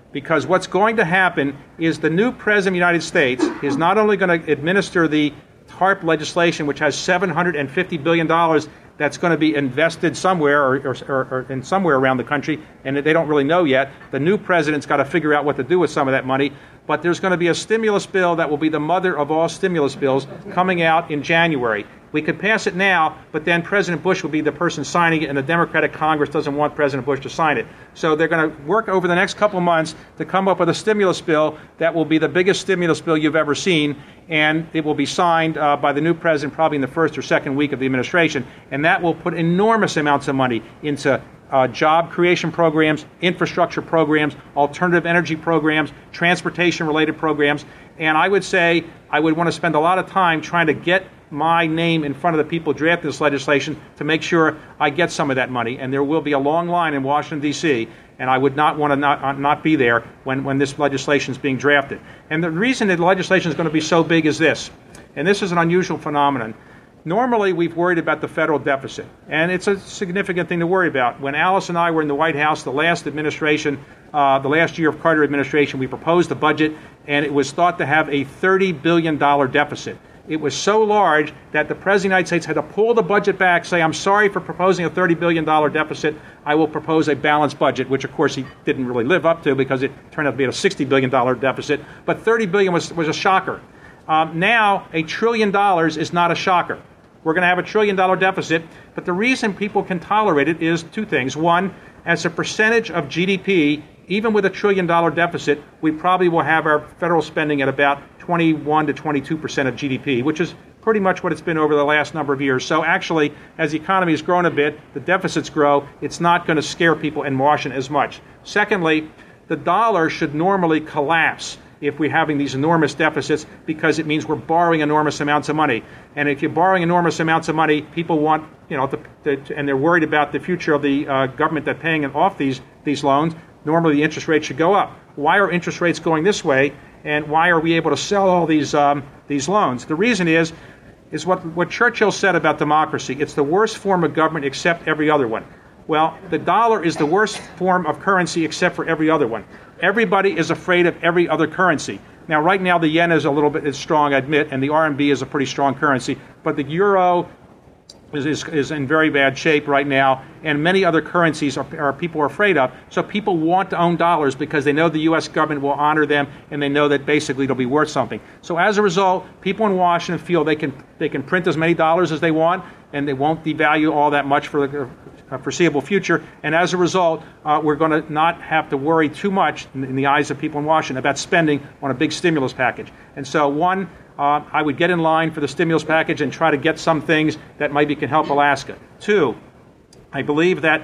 because what's going to happen is the new President of the United States is not only going to administer the TARP legislation, which has seven hundred fifty billion dollars that's going to be invested somewhere or, or, or in somewhere around the country, and they don't really know yet. The new president's got to figure out what to do with some of that money. But there's going to be a stimulus bill that will be the mother of all stimulus bills coming out in January. We could pass it now, but then President Bush will be the person signing it, and the Democratic Congress doesn't want President Bush to sign it. So they're going to work over the next couple of months to come up with a stimulus bill that will be the biggest stimulus bill you've ever seen, and it will be signed uh, by the new president probably in the first or second week of the administration, and that will put enormous amounts of money into Uh, job creation programs, infrastructure programs, alternative energy programs, transportation-related programs. And I would say I would want to spend a lot of time trying to get my name in front of the people drafting this legislation to make sure I get some of that money. And there will be a long line in Washington, D C, and I would not want to not, uh, not be there when, when this legislation is being drafted. And the reason that the legislation is going to be so big is this, and this is an unusual phenomenon. Normally, we've worried about the federal deficit, and it's a significant thing to worry about. When Alice and I were in the White House, the last administration, uh, the last year of Carter administration, we proposed a budget, and it was thought to have a thirty billion dollars deficit. It was so large that the President of the United States had to pull the budget back, say, I'm sorry for proposing a thirty billion dollars deficit. I will propose a balanced budget, which, of course, he didn't really live up to because it turned out to be a sixty billion dollars deficit. But thirty billion dollars was, was a shocker. Um, now, a trillion dollars is not a shocker. We're going to have a trillion dollar deficit, but the reason people can tolerate it is two things. One, as a percentage of G D P, even with a trillion dollar deficit, we probably will have our federal spending at about twenty-one to twenty-two percent of G D P, which is pretty much what it's been over the last number of years. So actually, as the economy has grown a bit, the deficits grow, it's not going to scare people in Washington as much. Secondly, the dollar should normally collapse if we're having these enormous deficits, because it means we're borrowing enormous amounts of money. And if you're borrowing enormous amounts of money, people want, you know, to, to, and they're worried about the future of the uh, government that's paying off these, these loans, normally the interest rate should go up. Why are interest rates going this way, and why are we able to sell all these, um, these loans? The reason is, is what, what Churchill said about democracy. It's the worst form of government except every other one. Well, the dollar is the worst form of currency except for every other one. Everybody is afraid of every other currency. Now, right now, the yen is a little bit is strong, I admit, and the R M B is a pretty strong currency. But the euro is, is, is in very bad shape right now, and many other currencies are, are people are afraid of. So people want to own dollars because they know the U S government will honor them, and they know that basically it'll be worth something. So as a result, people in Washington feel they can they can print as many dollars as they want, and they won't devalue all that much for the foreseeable future. And as a result, uh, we're going to not have to worry too much in, in the eyes of people in Washington about spending on a big stimulus package. And so, one, uh, I would get in line for the stimulus package and try to get some things that maybe can help Alaska. Two, I believe that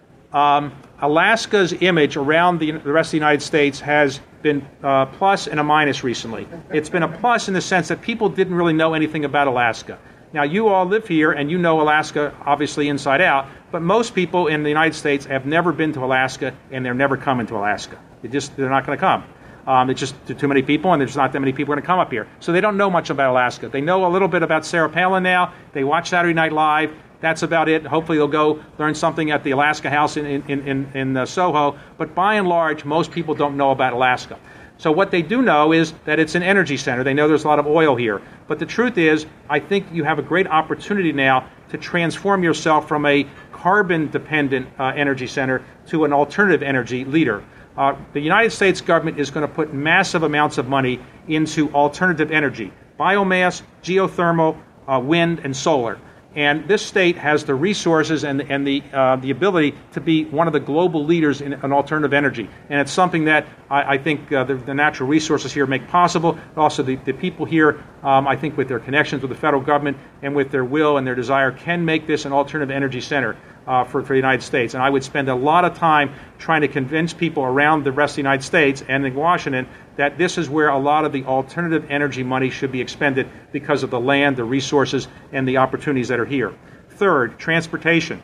um, Alaska's image around the, the rest of the United States has been uh, plus and a minus recently. It's been a plus in the sense that people didn't really know anything about Alaska. Now, you all live here, and you know Alaska, obviously, inside out, but most people in the United States have never been to Alaska, and they're never coming to Alaska. They just, they're not going to come. Um, it's just too many people, and there's not that many people going to come up here. So they don't know much about Alaska. They know a little bit about Sarah Palin now. They watch Saturday Night Live. That's about it. Hopefully they'll go learn something at the Alaska House in, in, in, in uh, Soho. But by and large, most people don't know about Alaska. So what they do know is that it's an energy center. They know there's a lot of oil here. But the truth is, I think you have a great opportunity now to transform yourself from a carbon-dependent uh, energy center to an alternative energy leader. Uh, the United States government is going to put massive amounts of money into alternative energy, biomass, geothermal, uh, wind, and solar. And this state has the resources and, and the uh, the ability to be one of the global leaders in, in alternative energy. And it's something that I, I think uh, the, the natural resources here make possible. Also, the, the people here, um, I think with their connections with the federal government and with their will and their desire, can make this an alternative energy center uh, for, for the United States. And I would spend a lot of time trying to convince people around the rest of the United States and in Washington that this is where a lot of the alternative energy money should be expended because of the land, the resources, and the opportunities that are here. Third, transportation.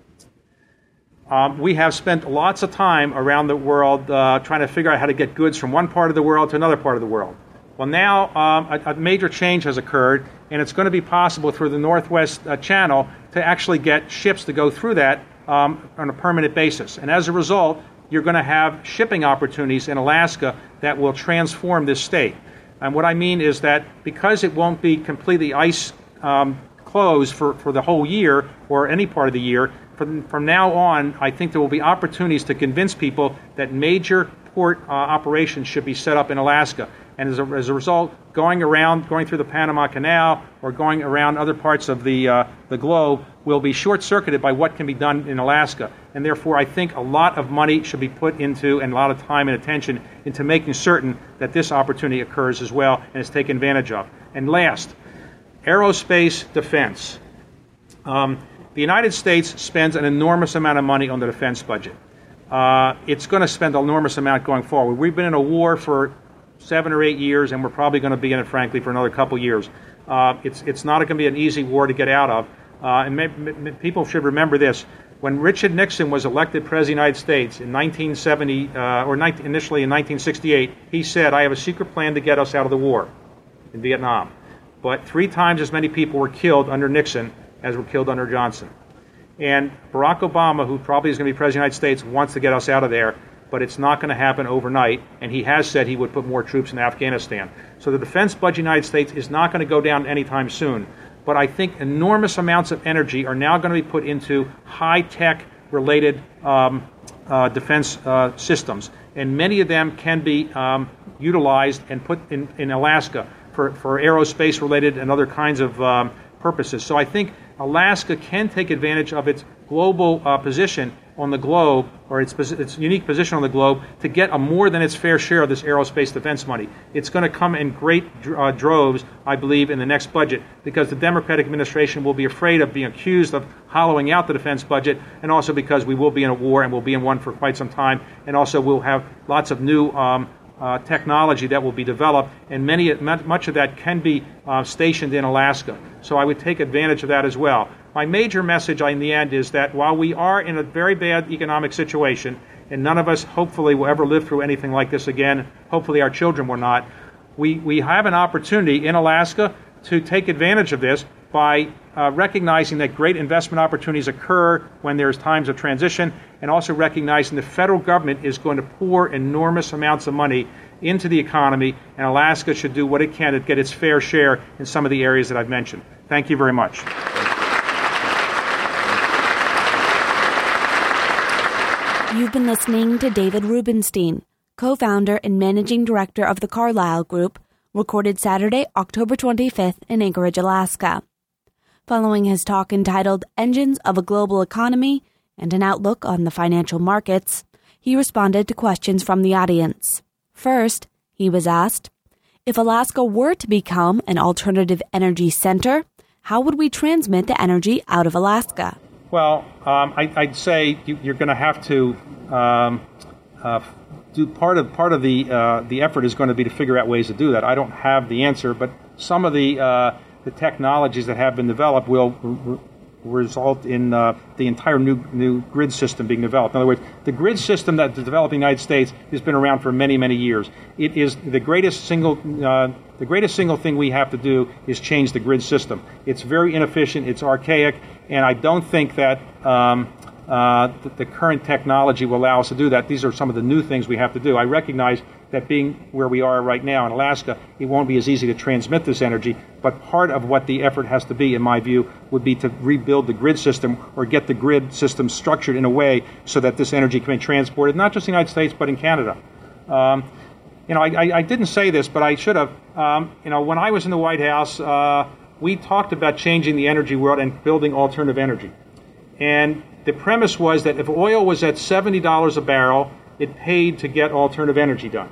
Um, we have spent lots of time around the world uh, trying to figure out how to get goods from one part of the world to another part of the world. Well, now um, a, a major change has occurred, and it's going to be possible through the Northwest uh, Channel to actually get ships to go through that um, on a permanent basis. And as a result, you're going to have shipping opportunities in Alaska that will transform this state. And what I mean is that because it won't be completely ice um, closed for, for the whole year or any part of the year, from, from now on, I think there will be opportunities to convince people that major port uh, operations should be set up in Alaska. And as a, as a result, going around, going through the Panama Canal or going around other parts of the uh, the globe will be short-circuited by what can be done in Alaska. And therefore, I think a lot of money should be put into, and a lot of time and attention into making certain that this opportunity occurs as well and is taken advantage of. And last, aerospace defense. Um, the United States spends an enormous amount of money on the defense budget. Uh, it's going to spend an enormous amount going forward. We've been in a war for seven or eight years, and we're probably going to be in it, frankly, for another couple years. Uh, it's it's not going to be an easy war to get out of. Uh, and may, may, people should remember this. When Richard Nixon was elected President of the United States in nineteen seventy, uh, or nineteen, initially in nineteen sixty-eight, he said, I have a secret plan to get us out of the war in Vietnam. But three times as many people were killed under Nixon as were killed under Johnson. And Barack Obama, who probably is going to be President of the United States, wants to get us out of there, but it's not going to happen overnight, and he has said he would put more troops in Afghanistan. So the defense budget of the United States is not going to go down anytime soon. But I think enormous amounts of energy are now going to be put into high-tech related um, uh, defense uh, systems, and many of them can be um, utilized and put in, in Alaska for, for aerospace related and other kinds of um, purposes. So I think Alaska can take advantage of its global uh, position on the globe, or its, its unique position on the globe, to get a more than its fair share of this aerospace defense money. It's going to come in great uh, droves, I believe, in the next budget, because the Democratic administration will be afraid of being accused of hollowing out the defense budget, and also because we will be in a war, and we'll be in one for quite some time, and also we'll have lots of new um, uh, technology that will be developed, and many, much of that can be uh, stationed in Alaska. So I would take advantage of that as well. My major message in the end is that while we are in a very bad economic situation, and none of us hopefully will ever live through anything like this again, hopefully our children will not, we, we have an opportunity in Alaska to take advantage of this by uh, recognizing that great investment opportunities occur when there's times of transition, and also recognizing the federal government is going to pour enormous amounts of money into the economy, and Alaska should do what it can to get its fair share in some of the areas that I've mentioned. Thank you very much. You've been listening to David Rubenstein, co-founder and managing director of the Carlyle Group, recorded Saturday, October twenty-fifth in Anchorage, Alaska. Following his talk entitled Engines of a Global Economy and an Outlook on the Financial Markets, he responded to questions from the audience. First, he was asked, if Alaska were to become an alternative energy center, how would we transmit the energy out of Alaska? Well, um, I, I'd say you, you're going to have to um, uh, do part of part of the uh, the effort is going to be to figure out ways to do that. I don't have the answer, but some of the uh, the technologies that have been developed will re- result in uh, the entire new new grid system being developed. In other words, the grid system that the developing United States has been around for many many years. It is the greatest single. Uh, The greatest single thing we have to do is change the grid system. It's very inefficient, it's archaic, and I don't think that um, uh, the, the current technology will allow us to do that. These are some of the new things we have to do. I recognize that being where we are right now in Alaska, it won't be as easy to transmit this energy, but part of what the effort has to be, in my view, would be to rebuild the grid system or get the grid system structured in a way so that this energy can be transported, not just in the United States, but in Canada. Um, You know, I, I didn't say this, but I should have. Um, you know, when I was in the White House, uh, we talked about changing the energy world and building alternative energy. And the premise was that if oil was at seventy dollars a barrel, it paid to get alternative energy done.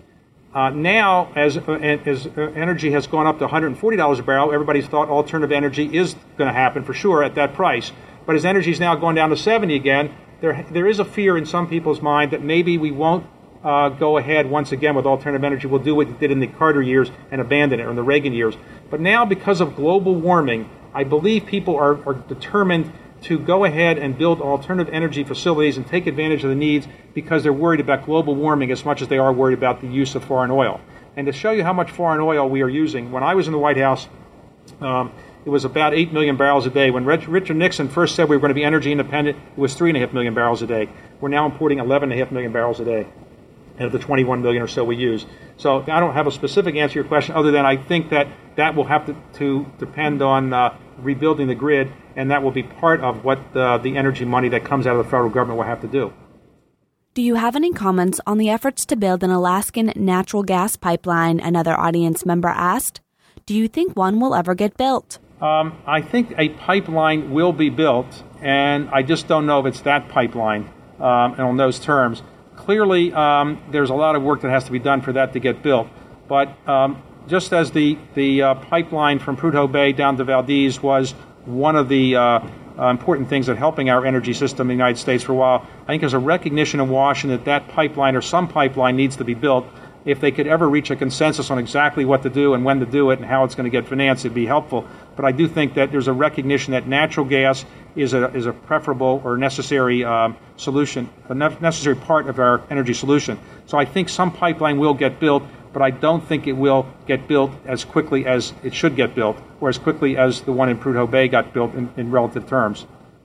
Uh, now, as, uh, as energy has gone up to one hundred forty dollars a barrel, everybody's thought alternative energy is going to happen for sure at that price. But as energy is now going down to seventy again, there there is a fear in some people's mind that maybe we won't Uh, go ahead once again with alternative energy. We'll do what it did in the Carter years and abandon it, or in the Reagan years. But now, because of global warming, I believe people are, are determined to go ahead and build alternative energy facilities and take advantage of the needs, because they're worried about global warming as much as they are worried about the use of foreign oil. And to show you how much foreign oil we are using, when I was in the White House, um, it was about eight million barrels a day. When Richard Nixon first said we were going to be energy independent, it was three point five million barrels a day. We're now importing eleven point five million barrels a day out of the twenty-one million or so we use. So I don't have a specific answer to your question other than I think that that will have to, to depend on uh, rebuilding the grid, and that will be part of what uh, the energy money that comes out of the federal government will have to do. Do you have any comments on the efforts to build an Alaskan natural gas pipeline? Another audience member asked. Do you think one will ever get built? Um, I think a pipeline will be built, and I just don't know if it's that pipeline um, and on those terms. Clearly, um, there's a lot of work that has to be done for that to get built. But um, just as the, the uh, pipeline from Prudhoe Bay down to Valdez was one of the uh, uh, important things that helping our energy system in the United States for a while, I think there's a recognition in Washington that that pipeline or some pipeline needs to be built. If they could ever reach a consensus on exactly what to do and when to do it and how it's going to get financed, it'd be helpful. But I do think that there's a recognition that natural gas is a is a preferable or necessary um, solution, a ne- necessary part of our energy solution. So I think some pipeline will get built, but I don't think it will get built as quickly as it should get built, or as quickly as the one in Prudhoe Bay got built in, in relative terms.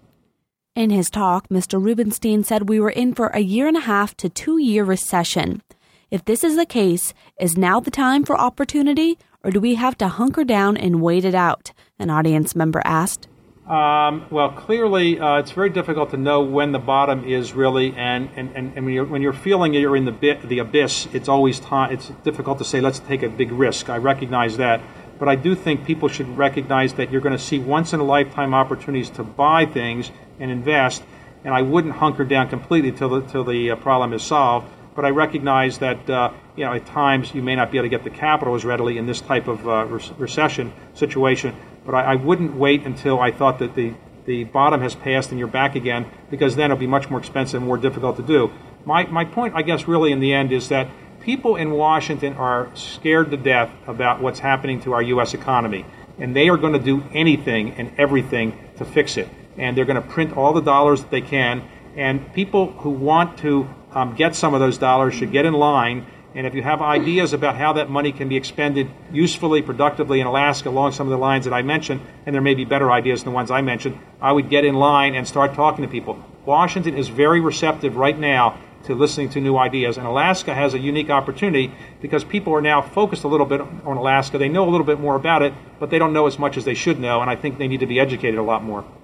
In his talk, Mister Rubenstein said we were in for a year and a half to two-year recession. If this is the case, is now the time for opportunity, or do we have to hunker down and wait it out? An audience member asked. Um, well, clearly, uh, it's very difficult to know when the bottom is really, and, and, and, and when, you're, when you're feeling you're in the bit, the abyss, it's always time. It's difficult to say, let's take a big risk. I recognize that. But I do think people should recognize that you're going to see once-in-a-lifetime opportunities to buy things and invest, and I wouldn't hunker down completely until the, till the uh, problem is solved. But I recognize that uh, you know at times you may not be able to get the capital as readily in this type of uh, re- recession situation. But I, I wouldn't wait until I thought that the, the bottom has passed and you're back again, because then it'll be much more expensive and more difficult to do. My my point, I guess, really in the end is that people in Washington are scared to death about what's happening to our U S economy, and they are going to do anything and everything to fix it. And they're going to print all the dollars that they can. And people who want to um, get some of those dollars should get in line. And if you have ideas about how that money can be expended usefully, productively in Alaska along some of the lines that I mentioned, and there may be better ideas than the ones I mentioned, I would get in line and start talking to people. Washington is very receptive right now to listening to new ideas. And Alaska has a unique opportunity because people are now focused a little bit on Alaska. They know a little bit more about it, but they don't know as much as they should know. And I think they need to be educated a lot more.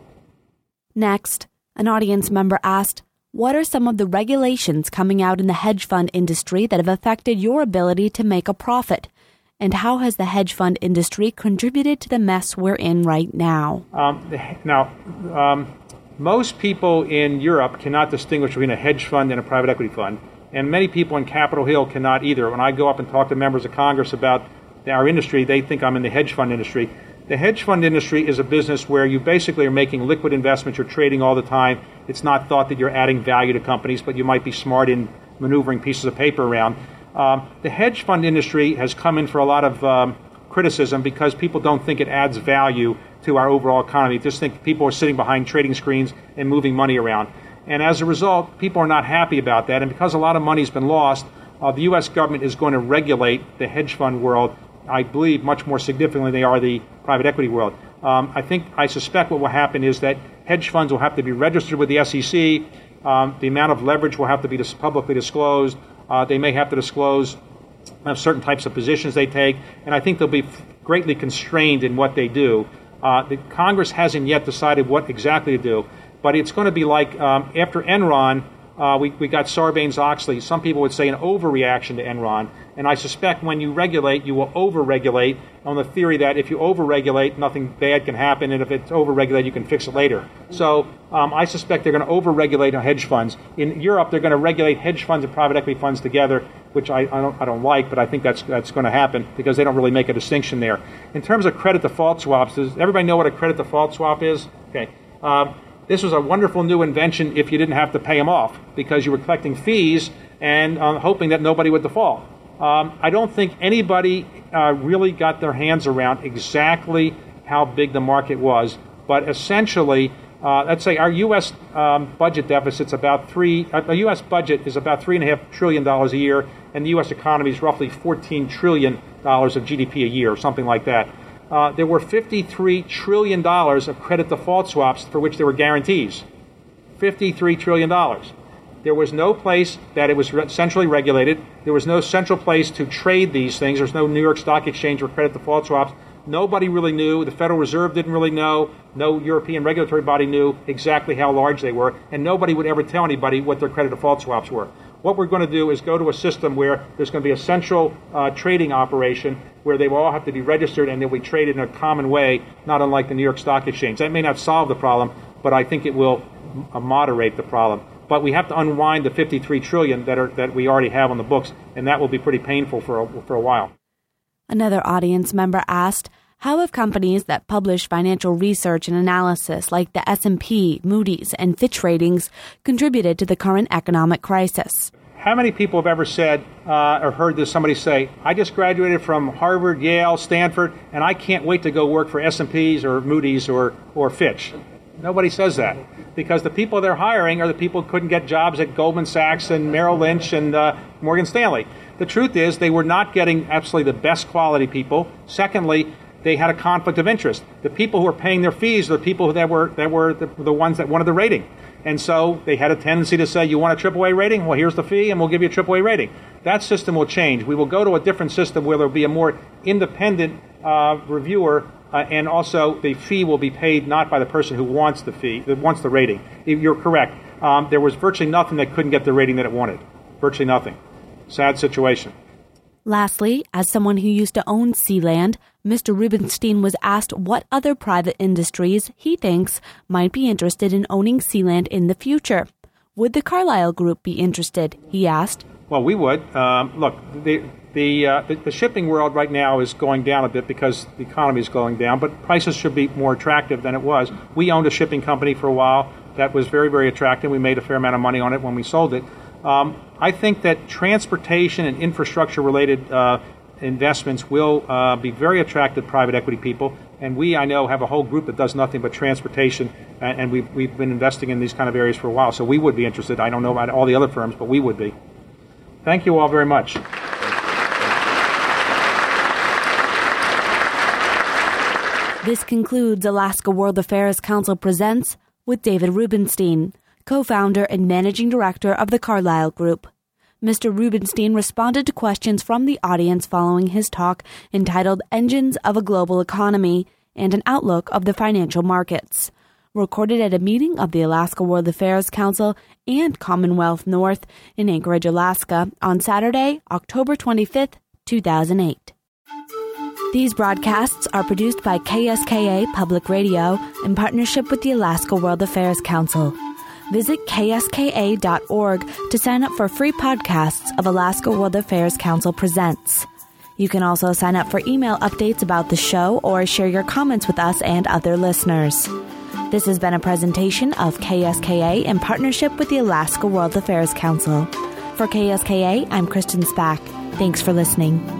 Next, an audience member asked, what are some of the regulations coming out in the hedge fund industry that have affected your ability to make a profit? And how has the hedge fund industry contributed to the mess we're in right now? Um, now, um, most people in Europe cannot distinguish between a hedge fund and a private equity fund. And many people in Capitol Hill cannot either. When I go up and talk to members of Congress about our industry, they think I'm in the hedge fund industry. The hedge fund industry is a business where you basically are making liquid investments. You're trading all the time. It's not thought that you're adding value to companies, but you might be smart in maneuvering pieces of paper around. Um, the hedge fund industry has come in for a lot of um, criticism because people don't think it adds value to our overall economy. They just think people are sitting behind trading screens and moving money around. And as a result, people are not happy about that. And because a lot of money has been lost, uh, the U S government is going to regulate the hedge fund world, I believe, much more significantly than they are the private equity world. Um, I think, I suspect what will happen is that hedge funds will have to be registered with the S E C. Um, the amount of leverage will have to be dis- publicly disclosed. Uh, they may have to disclose uh, certain types of positions they take. And I think they'll be f- greatly constrained in what they do. Uh, the Congress hasn't yet decided what exactly to do. But it's going to be like um, after Enron, Uh, we, we got Sarbanes-Oxley. Some people would say an overreaction to Enron. And I suspect when you regulate, you will over-regulate on the theory that if you over-regulate, nothing bad can happen, and if it's over-regulated, you can fix it later. So um, I suspect they're going to over-regulate on hedge funds. In Europe, they're going to regulate hedge funds and private equity funds together, which I, I, don't, I don't like, but I think that's that's going to happen because they don't really make a distinction there. In terms of credit default swaps, does everybody know what a credit default swap is? Okay. Um, This was a wonderful new invention if you didn't have to pay them off because you were collecting fees and uh, hoping that nobody would default. Um, I don't think anybody uh, really got their hands around exactly how big the market was, but essentially, uh, let's say our U S um, budget deficit's about three. Uh, the U S budget is about three and a half trillion dollars a year, and the U S economy is roughly fourteen trillion dollars of G D P a year, or something like that. uh, there were fifty-three trillion dollars of credit default swaps for which there were guarantees. fifty-three trillion dollars. There was no place that it was centrally regulated. There was no central place to trade these things. There's no New York Stock Exchange for credit default swaps. Nobody really knew. The Federal Reserve didn't really know. No European regulatory body knew exactly how large they were. And nobody would ever tell anybody what their credit default swaps were. What we're going to do is go to a system where there's going to be a central uh, trading operation where they will all have to be registered and they'll be traded in a common way, not unlike the New York Stock Exchange. That may not solve the problem, but I think it will m- moderate the problem. But we have to unwind the fifty-three trillion dollars that are that we already have on the books, and that will be pretty painful for a, for a while. Another audience member asked, how have companies that publish financial research and analysis like the S and P, Moody's, and Fitch ratings contributed to the current economic crisis? How many people have ever said uh, or heard this somebody say, I just graduated from Harvard, Yale, Stanford, and I can't wait to go work for S and P's or Moody's or, or Fitch? Nobody says that, because the people they're hiring are the people who couldn't get jobs at Goldman Sachs and Merrill Lynch and uh, Morgan Stanley. The truth is they were not getting absolutely the best quality people. Secondly, they had a conflict of interest. The people who were paying their fees are the people that were that were the, the ones that wanted the rating. And so they had a tendency to say, you want a triple A rating? Well, here's the fee, and we'll give you a triple A rating. That system will change. We will go to a different system where there will be a more independent uh, reviewer, uh, and also the fee will be paid not by the person who wants the fee, that wants the rating. You're correct. Um, there was virtually nothing that couldn't get the rating that it wanted. Virtually nothing. Sad situation. Lastly, as someone who used to own Sealand, Mister Rubenstein was asked what other private industries he thinks might be interested in owning Sealand in the future. Would the Carlyle Group be interested, he asked. Well, we would. Um, look, the the, uh, the the shipping world right now is going down a bit because the economy is going down, but prices should be more attractive than it was. We owned a shipping company for a while that was very, very attractive. We made a fair amount of money on it when we sold it. Um, I think that transportation and infrastructure-related uh, investments will uh, be very attractive to private equity people. And we, I know, have a whole group that does nothing but transportation, and, and we've, we've been investing in these kind of areas for a while. So we would be interested. I don't know about all the other firms, but we would be. Thank you all very much. This concludes Alaska World Affairs Council Presents with David Rubenstein, co-founder and managing director of the Carlyle Group. Mister Rubenstein responded to questions from the audience following his talk entitled Engines of a Global Economy and an Outlook of the Financial Markets, recorded at a meeting of the Alaska World Affairs Council and Commonwealth North in Anchorage, Alaska on Saturday, October twenty-fifth, two thousand eight. These broadcasts are produced by K S K A Public Radio in partnership with the Alaska World Affairs Council. Visit K S K A dot org to sign up for free podcasts of Alaska World Affairs Council Presents. You can also sign up for email updates about the show or share your comments with us and other listeners. This has been a presentation of K S K A in partnership with the Alaska World Affairs Council. For K S K A, I'm Kristen Spack. Thanks for listening.